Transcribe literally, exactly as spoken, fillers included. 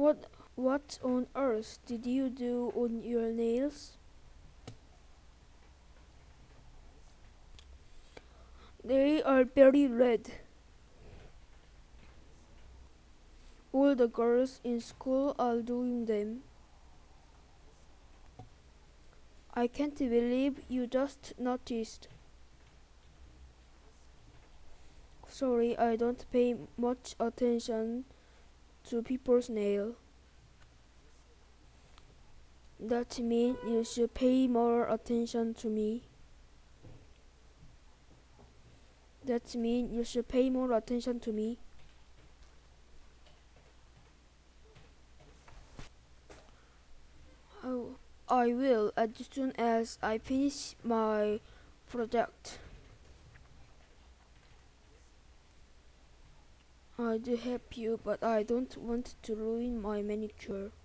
What what on earth did you do on your nails? They are very red. All the girls in school are doing them. I can't believe you just noticed. Sorry, I don't pay much attention to people's nails. That means you should pay more attention to me. That means you should pay more attention to me. Oh, I will as soon as I finish my project. I'd help you, but I don't want to ruin my manicure.